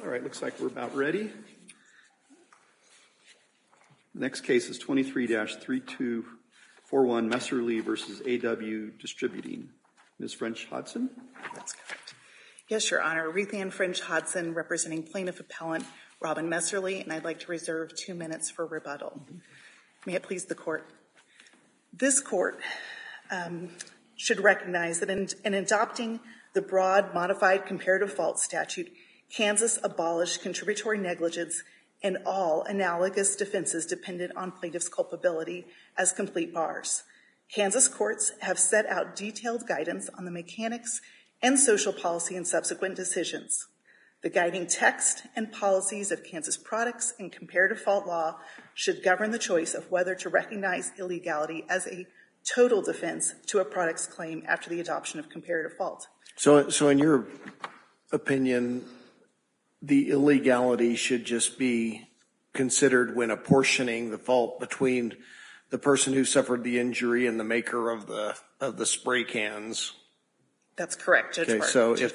All right, looks like we're about ready. Next case is 23-3241 Messerly versus AW Distributing. Ms. French-Hodson? That's correct. Yes, Your Honor. Ruth Ann French-Hodson representing plaintiff appellant Robin Messerly, and I'd like to reserve 2 minutes for rebuttal. May it please the court. This court should recognize that in adopting the broad modified comparative fault statute, Kansas abolished contributory negligence and all analogous defenses dependent on plaintiff's culpability as complete bars. Kansas courts have set out detailed guidance on the mechanics and social policy in subsequent decisions. The guiding text and policies of Kansas products and comparative fault law should govern the choice of whether to recognize illegality as a total defense to a product's claim after the adoption of comparative fault. So in your opinion, the illegality should just be considered when apportioning the fault between the person who suffered the injury and the maker of the spray cans? That's correct, Judge Park. So Judge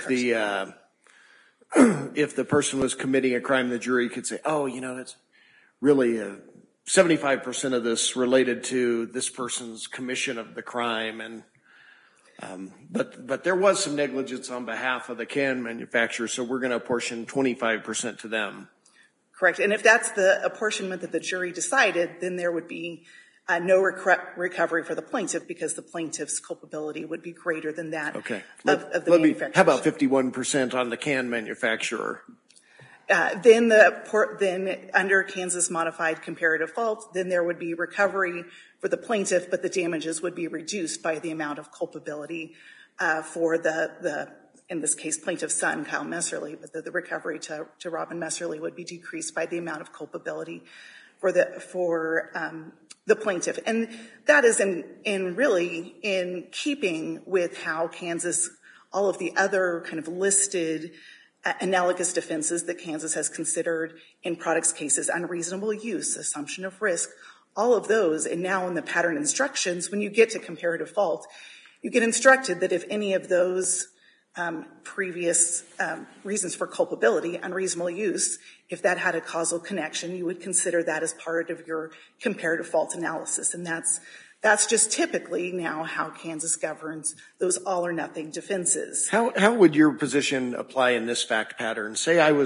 if the person was committing a crime, the jury could say, oh, you know, it's really 75% of this related to this person's commission of the crime, and but there was some negligence on behalf of the can manufacturer, so we're going to apportion 25% to them. Correct, and if that's the apportionment that the jury decided, then there would be no recovery for the plaintiff because the plaintiff's culpability would be greater than that of the manufacturer. How about 51% on the can manufacturer? Then under Kansas modified comparative fault, then there would be recovery for the plaintiff, but the damages would be reduced by the amount of culpability for the in this case, plaintiff's son, Kyle Messerly, but the recovery to Robin Messerly would be decreased by the amount of culpability for the plaintiff. And that is really in keeping with how Kansas, all of the other kind of listed analogous defenses that Kansas has considered in products cases, unreasonable use, assumption of risk, all of those, and now in the pattern instructions, when you get to comparative fault, you get instructed that if any of those previous reasons for culpability, unreasonable use, if that had a causal connection, you would consider that as part of your comparative fault analysis. And that's just typically now how Kansas governs those all or nothing defenses. How would your position apply in this fact pattern? Say I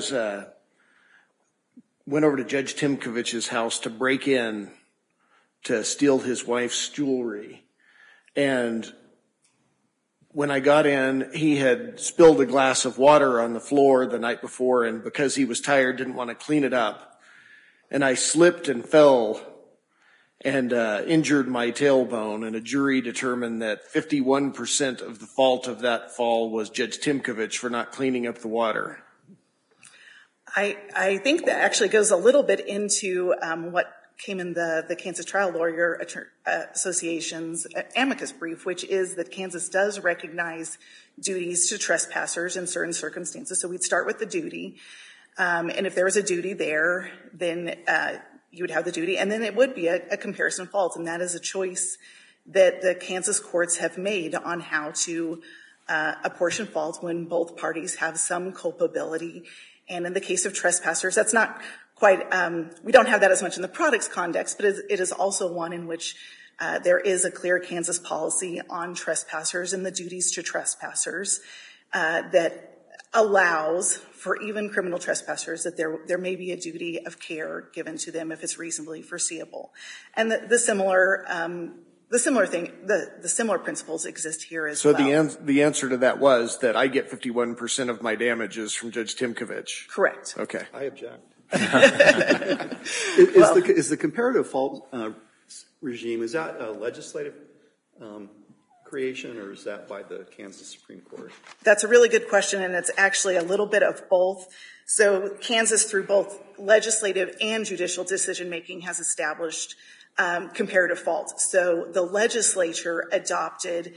went over to Judge Timkovich's house to break in to steal his wife's jewelry, and when I got in, he had spilled a glass of water on the floor the night before, and because he was tired, didn't want to clean it up. And I slipped and fell and injured my tailbone, and a jury determined that 51% of the fault of that fall was Judge Timkovich for not cleaning up the water. I think that actually goes a little bit into what came in the Kansas Trial Lawyer Association's amicus brief, which is that Kansas does recognize duties to trespassers in certain circumstances. So we'd start with the duty, and if there was a duty there, then you would have the duty, and then it would be a comparison fault, and that is a choice that the Kansas courts have made on how to apportion fault when both parties have some culpability. And in the case of trespassers, that's not quite, we don't have that as much in the products context, but it is also one in which there is a clear Kansas policy on trespassers and the duties to trespassers that allows for even criminal trespassers that there may be a duty of care given to them if it's reasonably foreseeable. And the similar principles exist here as well. So the answer to that was that I get 51% of my damages from Judge Timkovich. Correct. Okay. I object. Is the comparative fault regime, is that a legislative creation, or is that by the Kansas Supreme Court? That's a really good question, and it's actually a little bit of both. So Kansas, through both legislative and judicial decision-making, has established comparative fault. So the legislature adopted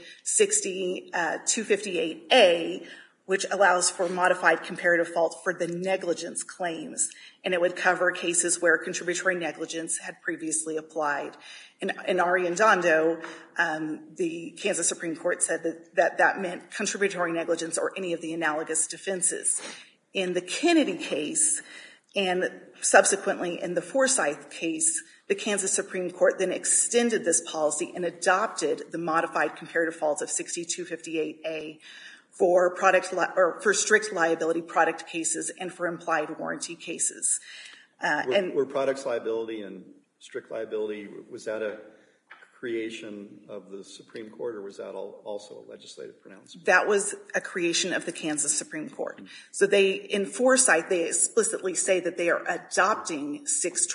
258A, which allows for modified comparative fault for the negligence claims. And it would cover cases where contributory negligence had previously applied. In Arredondo, the Kansas Supreme Court said that meant contributory negligence or any of the analogous defenses. in the Kennedy case and subsequently in the Forsyth case, the Kansas Supreme Court then extended this policy and adopted the modified comparative fault of 6258A for for strict liability product cases and for implied warranty cases. Were products liability and strict liability, was that a creation of the Supreme Court, or was that also a legislative pronouncement? That was a creation of the Kansas Supreme Court. So in Forsyth, they explicitly say that they are adopting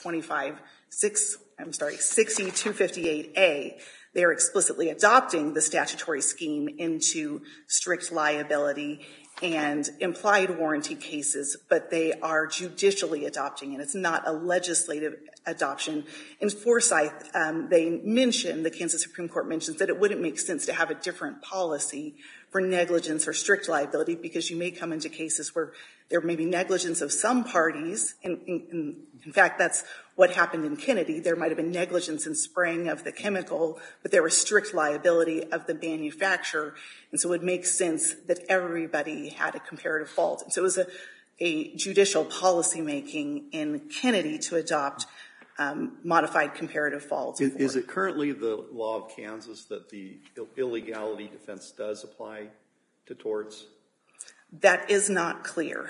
6258A. They are explicitly adopting the statutory scheme into strict liability and implied warranty cases, but they are judicially adopting it. It's not a legislative adoption. In Forsyth, the Kansas Supreme Court mentions that it wouldn't make sense to have a different policy for negligence or strict liability because you may come into cases where there may be negligence of some parties. In fact, that's what happened in Kennedy. There might have been negligence in spraying of the chemical, but there was strict liability of the manufacturer. And so it would make sense that everybody had a comparative fault. And so it was a judicial policymaking in Kennedy to adopt modified comparative fault. Is it currently the law of Kansas that the illegality defense does apply to torts? That is not clear.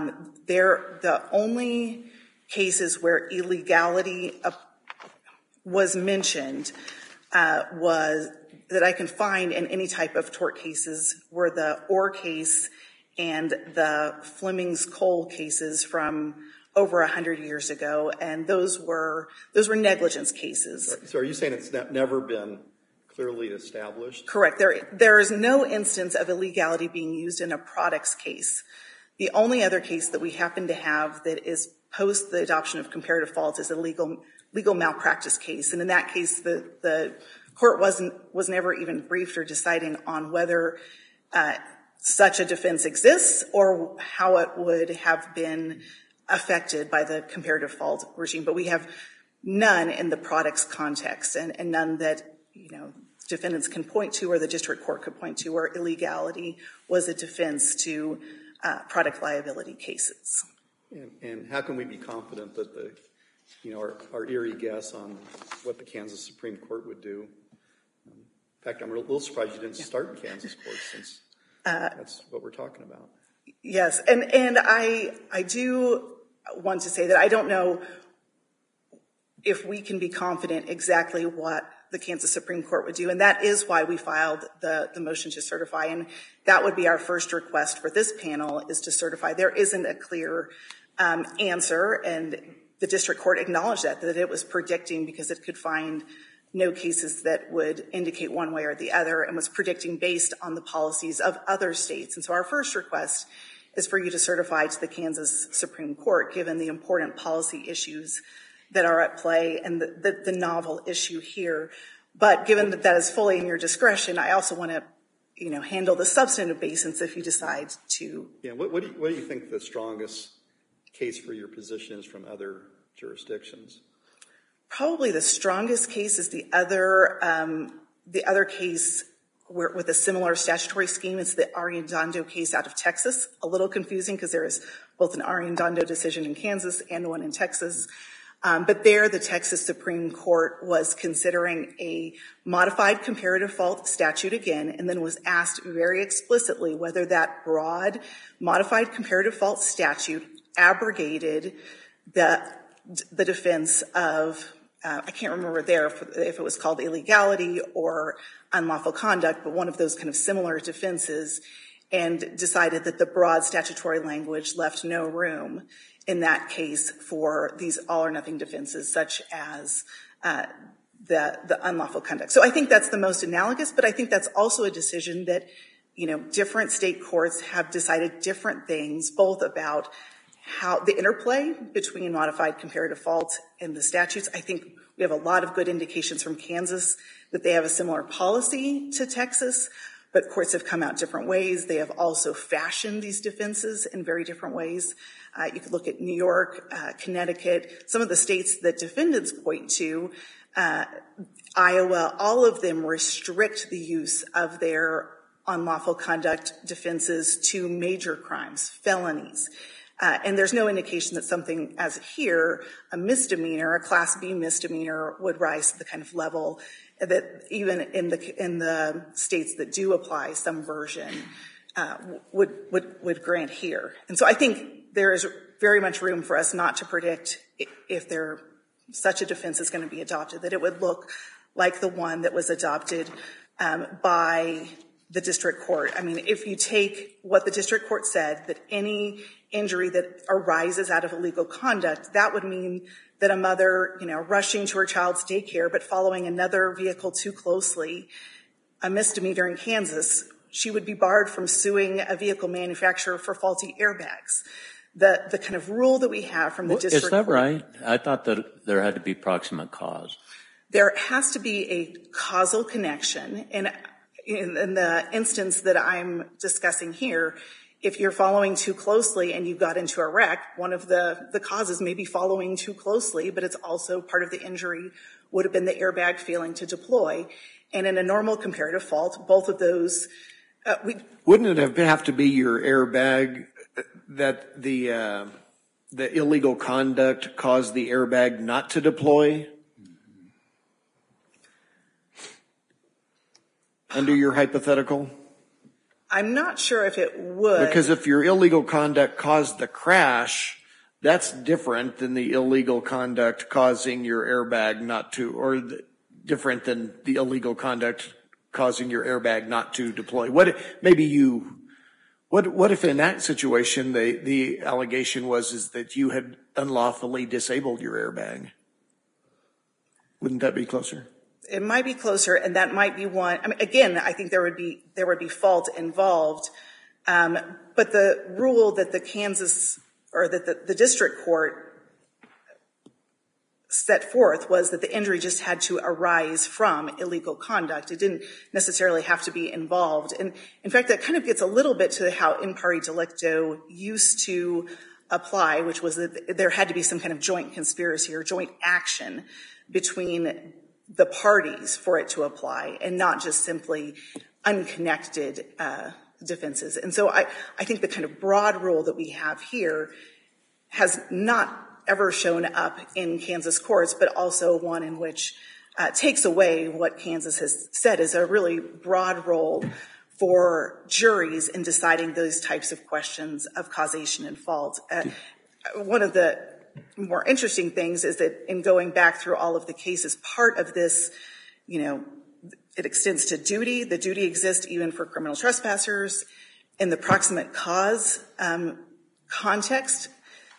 The only cases where illegality was mentioned that I can find in any type of tort cases were the Orr case and the Fleming's Coal cases from over 100 years ago, and those were negligence cases. So are you saying it's never been clearly established? Correct. There is no instance of illegality being used in a products case. The only other case that we happen to have that is post the adoption of comparative fault is a legal malpractice case. And in that case, the court was never even briefed or deciding on whether such a defense exists or how it would have been affected by the comparative fault regime. But we have none in the products context and none that, defendants can point to or the district court could point to where illegality was a defense to product liability cases. And how can we be confident that our eerie guess on what the Kansas Supreme Court would do? In fact, I'm a little surprised you didn't start in Kansas court since that's what we're talking about. Yes, and I do want to say that I don't know if we can be confident exactly what the Kansas Supreme Court would do, and that is why we filed the motion to certify, and that would be our first request for this panel is to certify. There isn't a clear answer, and the district court acknowledged that it was predicting because it could find no cases that would indicate one way or the other and was predicting based on the policies of other states. And so our first request is for you to certify to the Kansas Supreme Court, given the important policy issues that are at play and the novel issue here. But given that is fully in your discretion, I also want to, handle the substantive basis if you decide to. Yeah, what do you think the strongest case for your position is from other jurisdictions? Probably the strongest case is the other case with a similar statutory scheme. It's the Arredondo case out of Texas. A little confusing because there is both an Arredondo decision in Kansas and one in Texas. But there, the Texas Supreme Court was considering a modified comparative fault statute again, and then was asked very explicitly whether that broad modified comparative fault statute abrogated the defense of, I can't remember there if it was called illegality or unlawful conduct, but one of those kind of similar defenses, and decided that the broad statutory language left no room in that case for these all or nothing defenses such as the unlawful conduct. So I think that's the most analogous, but I think that's also a decision that, different state courts have decided different things, both about how the interplay between modified comparative fault and the statutes. I think we have a lot of good indications from Kansas that they have a similar policy to Texas, but courts have come out different ways. They have also fashioned these defenses in very different ways. You could look at New York, Connecticut, some of the states that defendants point to, Iowa, all of them restrict the use of their unlawful conduct defenses to major crimes, felonies. And there's no indication that something as here, a misdemeanor, a Class B misdemeanor, would rise to the kind of level that even in the states that do apply some version would grant here. And so I think there is very much room for us not to predict if such a defense is going to be adopted, that it would look like the one that was adopted by the district court. I mean, if you take what the district court said, that any injury that arises out of illegal conduct, that would mean that a mother, rushing to her child's daycare but following another vehicle too closely, a misdemeanor in Kansas, she would be barred from suing a vehicle manufacturer for faulty airbags. The kind of rule that we have from the district court. Is that court, right? I thought that there had to be proximate cause. There has to be a causal connection. And in the instance that I'm discussing here, if you're following too closely and you got into a wreck, one of the causes may be following too closely, but it's also part of the injury would have been the airbag failing to deploy. And in a normal comparative fault, both of those... Wouldn't it have to be your airbag that the illegal conduct caused the airbag not to deploy? Under your hypothetical? I'm not sure if it would. Because if your illegal conduct caused the crash, that's different than the illegal conduct causing your airbag not to, or different than the illegal conduct causing your airbag not to deploy. What if in that situation the allegation is that you had unlawfully disabled your airbag? Wouldn't that be closer? It might be closer, and that might be one. I mean, again, I think there would be fault involved, but the rule that the district court set forth was that the injury just had to arise from illegal conduct. It didn't necessarily have to be involved, and in fact, that kind of gets a little bit to how in pari delicto used to apply, which was that there had to be some kind of joint conspiracy or joint action between the parties for it to apply, and not just simply unconnected defenses. And so I think the kind of broad rule that we have here has not ever shown up in Kansas courts, but also one in which takes away what Kansas has said is a really broad role for juries in deciding those types of questions of causation and fault. One of the more interesting things is that in going back through all of the cases, part of this, it extends to duty. The duty exists even for criminal trespassers. In the proximate cause context,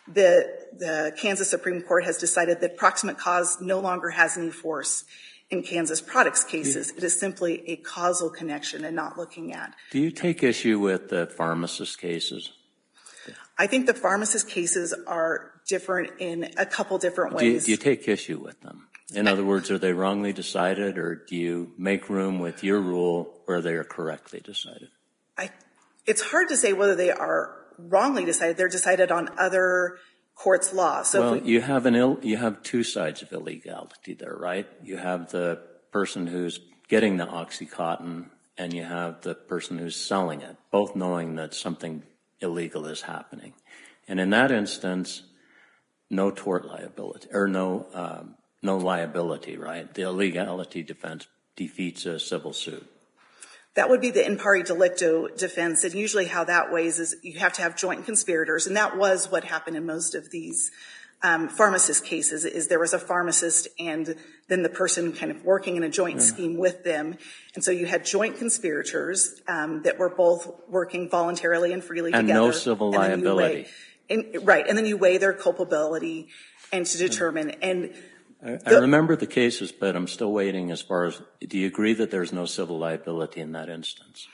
the Kansas Supreme Court has decided that proximate cause no longer has any force in Kansas products cases. It is simply a causal connection and not looking at. Do you take issue with the pharmacist cases? I think the pharmacist cases are different in a couple different ways. Do you take issue with them? In other words, are they wrongly decided, or do you make room with your rule where they are correctly decided? It's hard to say whether they are wrongly decided. They're decided on other courts' law. So you have two sides of illegality there, right? You have the person who's getting the OxyContin, and you have the person who's selling it, both knowing that something illegal is happening. And in that instance, no tort liability, or no liability, right? The illegality defense defeats a civil suit. That would be the in pari delicto defense, and usually how that weighs is you have to have joint conspirators, and that was what happened in most of these pharmacist cases, is there was a pharmacist and then the person kind of working in a joint scheme with them. And so you had joint conspirators that were both working voluntarily and freely together. And no civil liability. Right, and then you weigh their culpability and to determine. And I remember the cases, but I'm still waiting as far as, do you agree that there's no civil liability in that instance?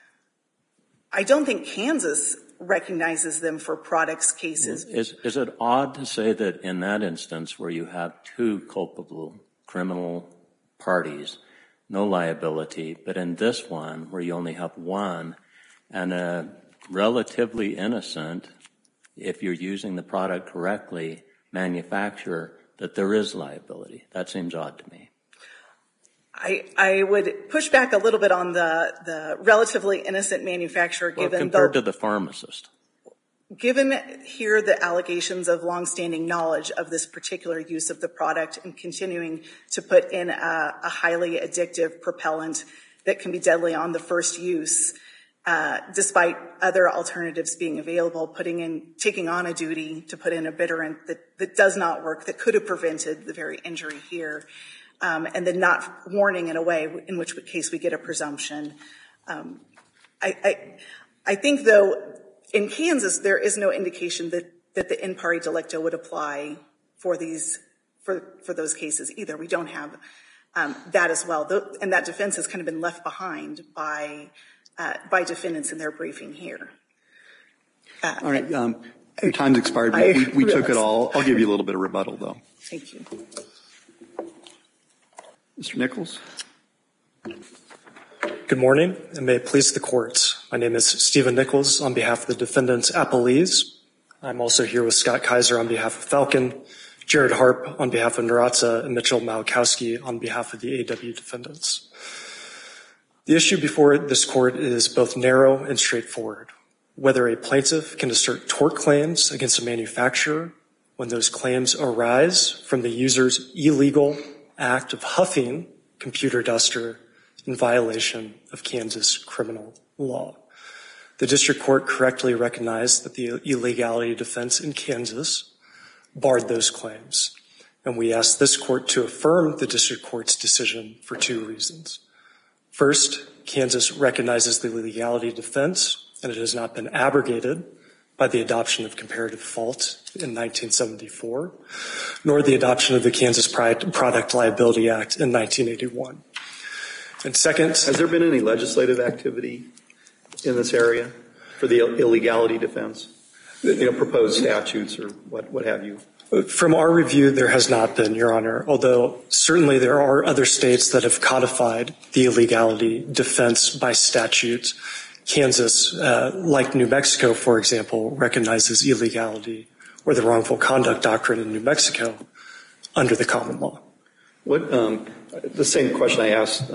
I don't think Kansas recognizes them for products cases. Is it odd to say that in that instance where you have two culpable criminal parties, no liability, but in this one where you only have one and a relatively innocent, if you're using the product correctly, manufacturer, that there is liability? That seems odd to me. I would push back a little bit on the relatively innocent manufacturer, Well, given compared to the pharmacist. Given here the allegations of longstanding knowledge of this particular use of the product and continuing to put in a highly addictive propellant that can be deadly on the first use, despite other alternatives being available, taking on a duty to put in a bitterant that does not work, that could have prevented the very injury here, and then not warning in a way in which case we get a presumption. I think, though, in Kansas, there is no indication that the in pari delicto would apply for those cases either. We don't have that as well, and that defense has kind of been left behind by defendants in their briefing here. All right, your time's expired. We took it all. I'll give you a little bit of rebuttal, though. Thank you. Mr. Nichols. Good morning, and may it please the court. My name is Stephen Nichols on behalf of the defendants Appellees. I'm also here with Scott Kaiser on behalf of Falcon, Jared Harp on behalf of Narazza, and Mitchell Malakowski on behalf of the AW defendants. The issue before this court is both narrow and straightforward. Whether a plaintiff can assert tort claims against a manufacturer when those claims arise from the user's illegal act of huffing computer duster in violation of Kansas criminal law. The district court correctly recognized that the illegality defense in Kansas barred those claims, and we asked this court to affirm the district court's decision for two reasons. First, Kansas recognizes the legality defense, and it has not been abrogated by the adoption of comparative fault in 1974, nor the adoption of the Kansas Product Liability Act in 1981. And second, has there been any legislative activity in this area for the illegality defense? Proposed statutes or what have you? From our review, there has not been, Your Honor, although certainly there are other states that have codified the illegality defense by statute. Kansas, like New Mexico, for example, recognizes illegality or the wrongful conduct doctrine in New Mexico under the common law. The same question I asked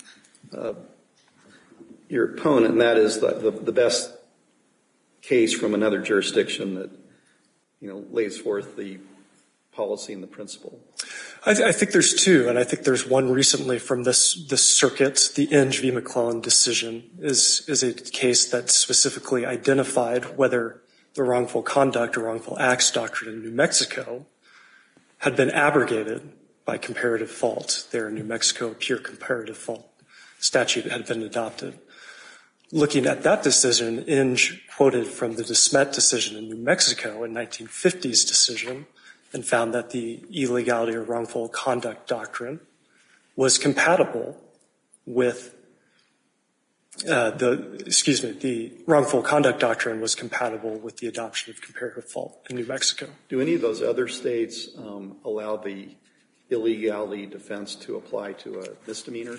your opponent, and that is the best case from another jurisdiction that lays forth the policy and the principle. I think there's two, and I think there's one recently from this circuit. The Inge v. McClellan decision is a case that specifically identified whether the wrongful conduct or wrongful acts doctrine in New Mexico had been abrogated by comparative fault. There in New Mexico, a pure comparative fault statute had been adopted. Looking at that decision, Inge quoted from the DeSmet decision in New Mexico, a 1950s decision, and found that the illegality or wrongful conduct doctrine was compatible with the wrongful conduct doctrine was compatible with the adoption of comparative fault in New Mexico. Do any of those other states allow the illegality defense to apply to a misdemeanor?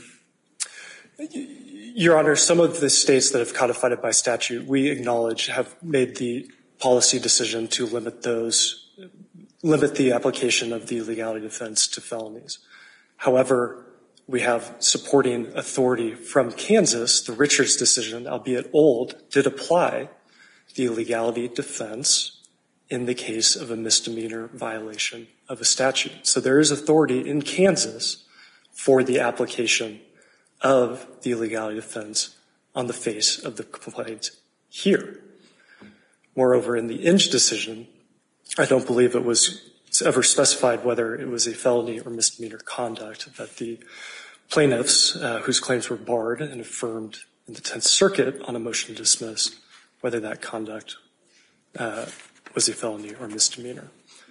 Your Honor, some of the states that have codified it by statute, we acknowledge have made the policy decision to limit the application of the illegality defense to felonies. However, we have supporting authority from Kansas. The Richards decision, albeit old, did apply the illegality defense in the case of a misdemeanor violation of a statute. So there is authority in Kansas for the application of the illegality defense on the face of the complaint here. Moreover, in the Inge decision, I don't believe it was ever specified whether it was a felony or misdemeanor conduct that the plaintiffs, whose claims were barred and affirmed in the 10th Circuit on a motion to dismiss, whether that conduct was a felony or misdemeanor.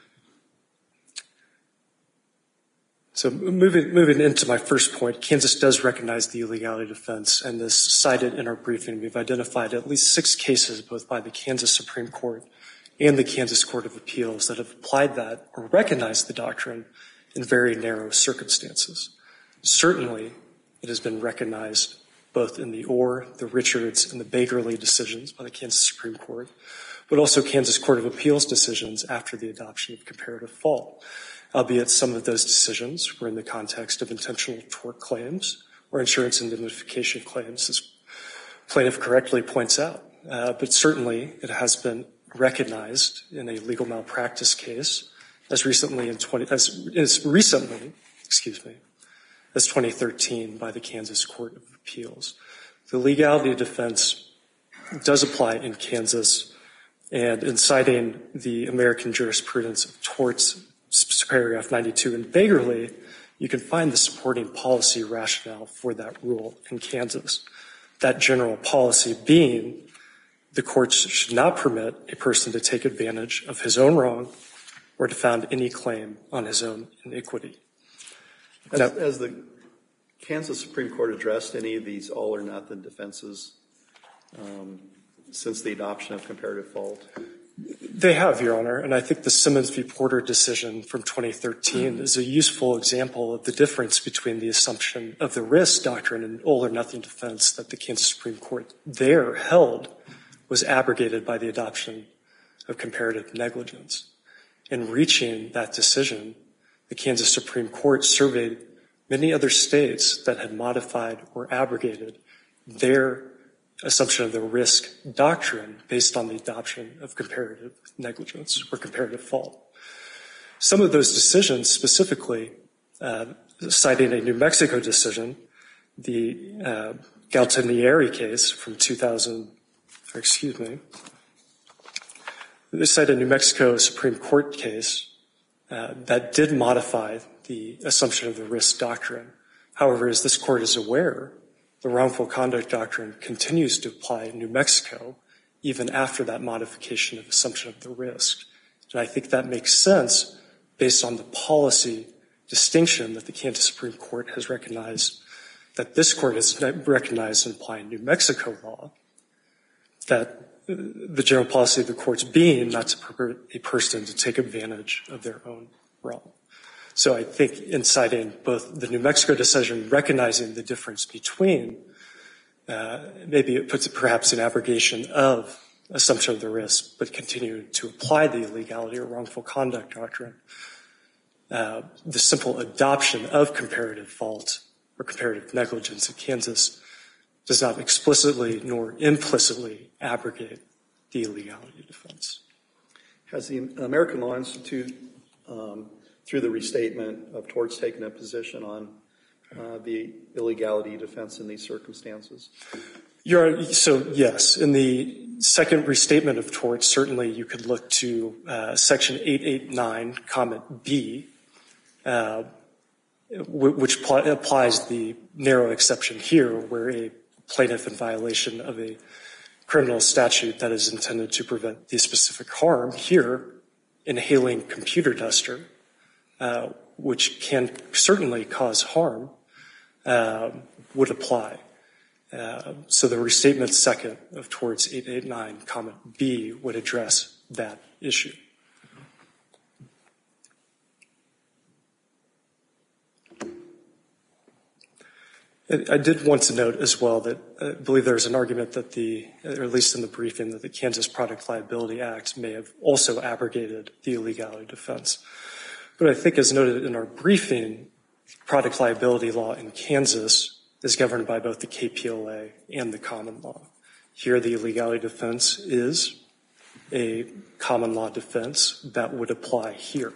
So moving into my first point, Kansas does recognize the illegality defense, and as cited in our briefing, we've identified at least 6 cases, both by the Kansas Supreme Court and the Kansas Court of Appeals, that have applied that or recognized the doctrine in very narrow circumstances. Certainly, it has been recognized both in the Orr, the Richards, and the Bakerly decisions by the Kansas Supreme Court, but also Kansas Court of Appeals decisions after the adoption of comparative fault. albeit some of those decisions were in the context of intentional tort claims or insurance indemnification claims, as plaintiff correctly points out. But certainly it has been recognized in a legal malpractice case as recently as 2013 by the Kansas Court of Appeals. The legality defense does apply in Kansas, and in citing the American jurisprudence of torts, paragraph 92 in Bagerly, you can find the supporting policy rationale for that rule in Kansas. That general policy being the courts should not permit a person to take advantage of his own wrong or to found any claim on his own iniquity. Has the Kansas Supreme Court addressed any of these all or nothing defenses since the adoption of comparative fault? They have, Your Honor, and I think the Simmons v. Porter decision from 2013 is a useful example of the difference between the assumption of the risk doctrine and all or nothing defense that the Kansas Supreme Court there held was abrogated by the adoption of comparative negligence. In reaching that decision, the Kansas Supreme Court surveyed many other states that had modified or abrogated their assumption of the risk doctrine based on the adoption of comparative negligence or comparative fault. Some of those decisions, specifically citing a New Mexico decision, the Galtinieri case from they cite a New Mexico Supreme Court case that did modify the assumption of the risk doctrine. However, as this court is aware, the wrongful conduct doctrine continues to apply in New Mexico even after that modification of assumption of the risk. And I think that makes sense based on the policy distinction that the Kansas Supreme Court has recognized, that this court has recognized in applying New Mexico law, that the general policy of the courts being not to permit a person to take advantage of their own wrong. So I think in citing both the New Mexico decision, recognizing the difference between, maybe it puts it perhaps an abrogation of assumption of the risk, but continuing to apply the illegality or wrongful conduct doctrine, the simple adoption of comparative fault or comparative negligence in Kansas does not explicitly nor implicitly abrogate the illegality defense. Has the American Law Institute, through the restatement of torts, taken a position on the illegality defense in these circumstances? So yes, in the second restatement of torts, certainly you could look to section 889, comment B, which applies the narrow exception here where a plaintiff in violation of a criminal statute that is intended to prevent the specific harm, here inhaling computer duster, which can certainly cause harm, would apply. So the restatement second of torts 889, comment B would address that issue. I did want to note as well that I believe there's an argument that or at least in the briefing, that the Kansas Product Liability Act may have also abrogated the illegality defense. But I think as noted in our briefing, product liability law in Kansas is governed by both the KPLA and the common law. Here the illegality defense is a common law defense that would apply here.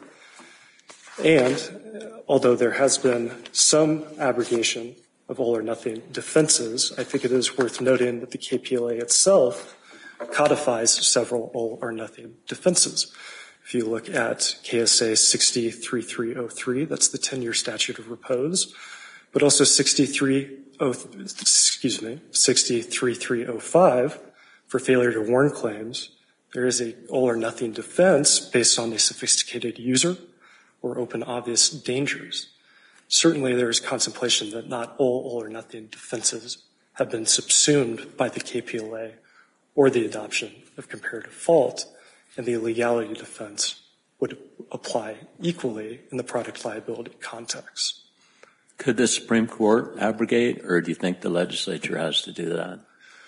And although there has been some abrogation of all or nothing defenses, I think it is worth noting that the KPLA itself codifies several all or nothing defenses. If you look at KSA 603303, that's the 10-year statute of repose, but also 63305 for failure to warn claims, there is a all or nothing defense based on a sophisticated user or open obvious dangers. Certainly there is contemplation that not all or nothing defenses have been subsumed by the KPLA or the adoption of comparative fault, and the illegality defense would apply equally in the product liability context. Could the Supreme Court abrogate, or do you think the legislature has to do that?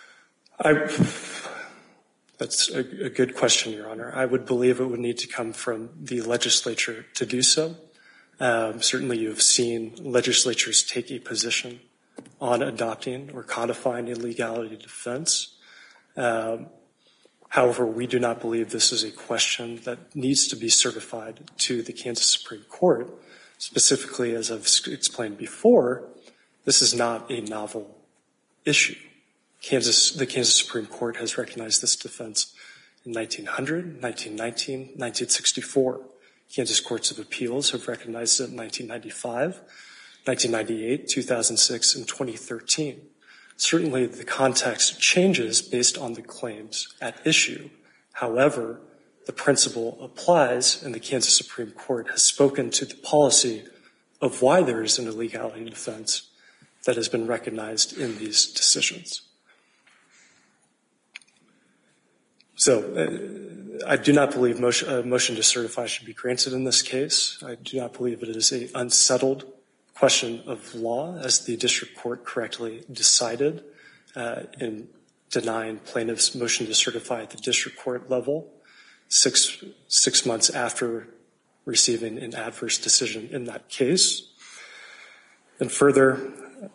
That's a good question, Your Honor. I would believe it would need to come from the legislature to do so. Certainly you've seen legislatures take a position on adopting or codifying a legality defense. However, we do not believe this is a question that needs to be certified to the Kansas Supreme Court. Specifically, as I've explained before, this is not a novel issue. The Kansas Supreme Court has recognized this defense in 1900, 1919, 1964. Kansas Courts of Appeals have recognized it in 1995, 1998, 2006, and 2013. Certainly, the context changes based on the claims at issue. However, the principle applies, and the Kansas Supreme Court has spoken to the policy of why there is an illegality defense that has been recognized in these decisions. So I do not believe a motion to certify should be granted in this case. I do not believe it is an unsettled question of law, as the district court correctly decided in denying plaintiff's motion to certify at the district court level 6 months after receiving an adverse decision in that case. And further,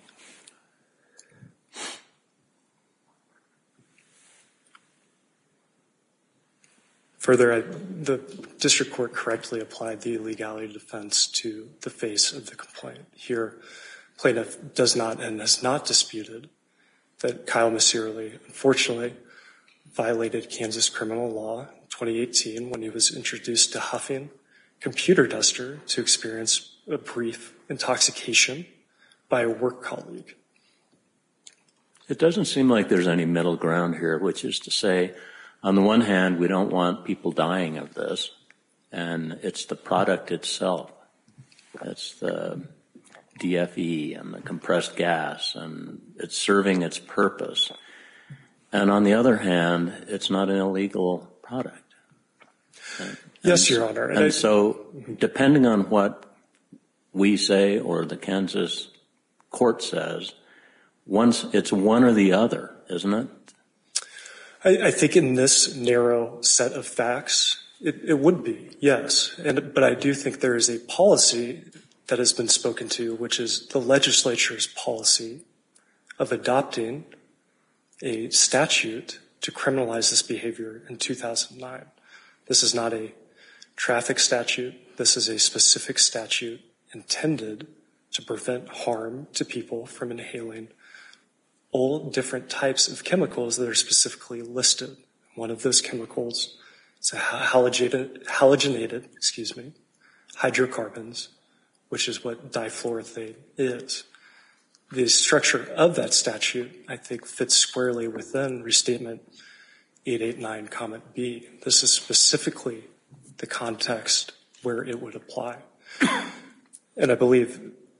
the district court correctly applied the illegality defense to the face of the complaint. Here, plaintiff does not and has not disputed that Kyle Massierly, unfortunately, violated Kansas criminal law in 2018 when he was introduced to huffing computer duster to experience a brief intoxication by a work colleague. It doesn't seem like there's any middle ground here, which is to say, on the one hand, we don't want people dying of this, and it's the product itself. It's the DFE and the compressed gas, and it's serving its purpose. And on the other hand, it's not an illegal product. Yes, Your Honor. And so, depending on what we say or the Kansas court says, it's one or the other, isn't it? I think in this narrow set of facts, it would be, yes. But I do think there is a policy that has been spoken to, which is the legislature's policy of adopting a statute to criminalize this behavior in 2009. This is not a traffic statute. This is a specific statute intended to prevent harm to people from inhaling all different types of chemicals that are specifically listed. One of those chemicals is halogenated hydrocarbons, which is what difluoroethane is. The structure of that statute, I think, fits squarely within Restatement 889, Comment B. This is specifically the context where it would apply. And I believe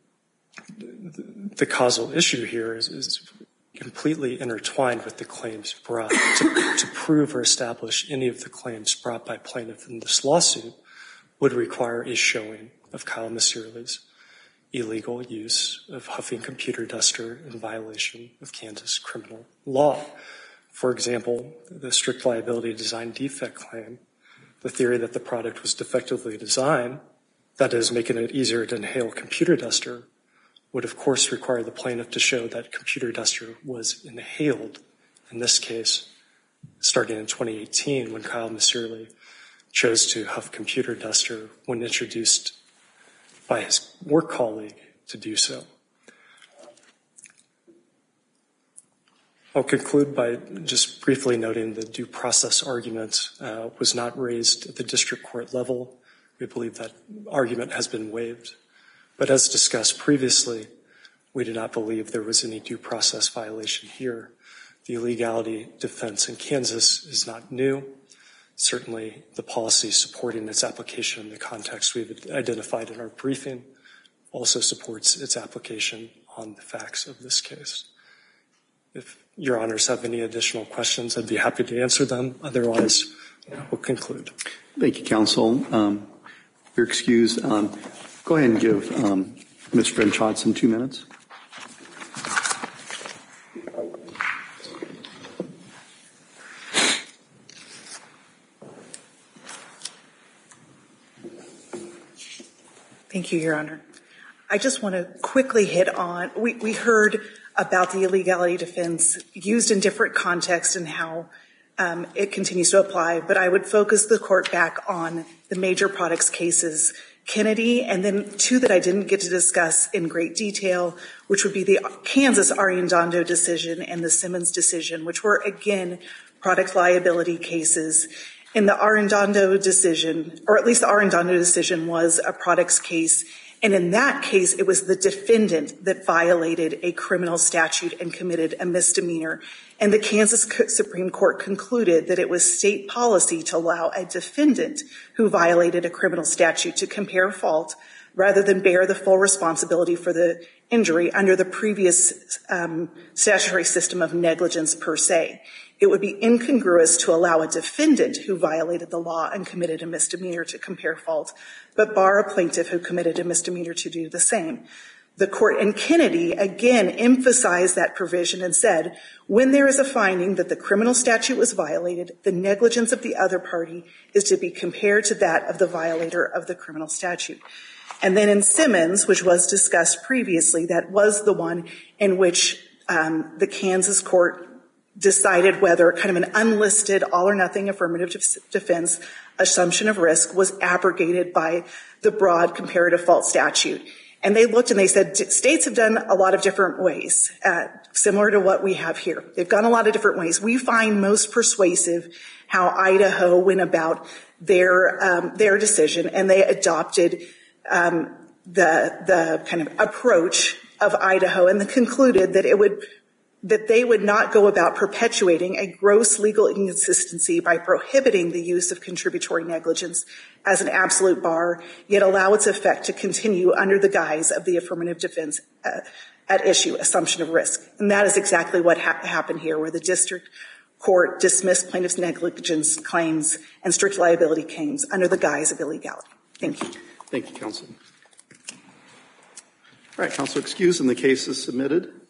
the causal issue here is completely intertwined with the claims brought. To prove or establish any of the claims brought by plaintiff in this lawsuit would require a showing of Kyle Massierly's illegal use of huffing computer duster in violation of Kansas criminal law. For example, the strict liability design defect claim, the theory that the product was defectively designed, that is, making it easier to inhale computer duster, would of course require the plaintiff to show that computer duster was inhaled, in this case, starting in 2018 when Kyle Massierly chose to huff computer duster when introduced by his work colleague to do so. I'll conclude by just briefly noting the due process argument was not raised at the district court level. We believe that argument has been waived. But as discussed previously, we do not believe there was any due process violation here. The illegality defense in Kansas is not new. Certainly, the policy supporting its application in the context we've identified in our briefing also supports its application on the facts of this case. If your honors have any additional questions, I'd be happy to answer them. Otherwise, we'll conclude. Thank you, counsel. You're excused. Go ahead and give Ms. French Hodson 2 minutes. Thank you, Your Honor. I just want to quickly hit on, we heard about the illegality defense used in different contexts and how it continues to apply, but I would focus the court back on the major products cases, Kennedy, and then two that I didn't get to discuss in great detail, which would be the Kansas Arredondo decision and the Simmons decision, which were, again, product liability cases. In the Arredondo decision, or at least the Arredondo decision was a products case, and in that case, it was the defendant that violated a criminal statute and committed a misdemeanor. And the Kansas Supreme Court concluded that it was state policy to allow a defendant who violated a criminal statute to compare fault rather than bear the full responsibility for the injury under the previous statutory system of negligence per se. It would be incongruous to allow a defendant who violated the law and committed a misdemeanor to compare fault, but bar a plaintiff who committed a misdemeanor to do the same. The court in Kennedy, again, emphasized that provision and said, when there is a finding that the criminal statute was violated, the negligence of the other party is to be compared to that of the violator of the criminal statute. And then in Simmons, which was discussed previously, that was the one in which the Kansas court decided whether kind of an unlisted all-or-nothing affirmative defense assumption of risk was abrogated by the broad comparative fault statute. And they looked and they said, states have done a lot of different ways, similar to what we have here. They've gone a lot of different ways. We find most persuasive how Idaho went about their decision, and they adopted the kind of approach of Idaho and concluded that they would not go about perpetuating a gross legal inconsistency by prohibiting the use of contributory negligence as an absolute bar, yet allow its effect to continue under the guise of the affirmative defense at issue, assumption of risk. And that is exactly what happened here, where the district court dismissed plaintiff's negligence claims and strict liability claims under the guise of illegality. Thank you. Thank you, counsel. All right, counsel excused and the case is submitted.